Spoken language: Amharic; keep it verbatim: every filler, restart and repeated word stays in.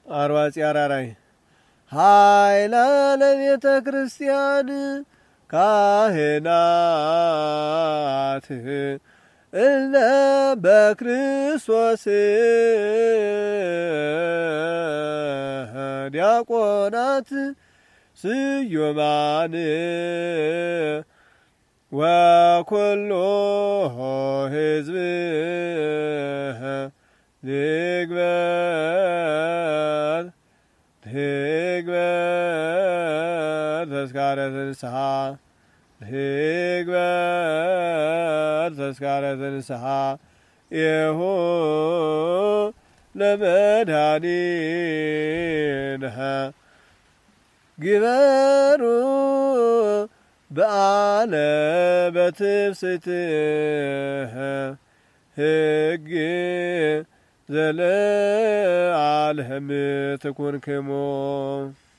አርዋጺ አራራይ ኃይለ ለቤተ ክርስቲያን ካህናት እለ በክርስቶስ ዲያቆናት ስዩማን ወኩሉ ሕዝብ ልግበር ልግበር ተስካረ ትንሣኤ ልግበር ተስካረ ትንሣኤ ይሁ ለመድኃኒነ ግበሩ በዓለ በትፍስሕት ሕግ ዘለዓለም ትኩንክሙ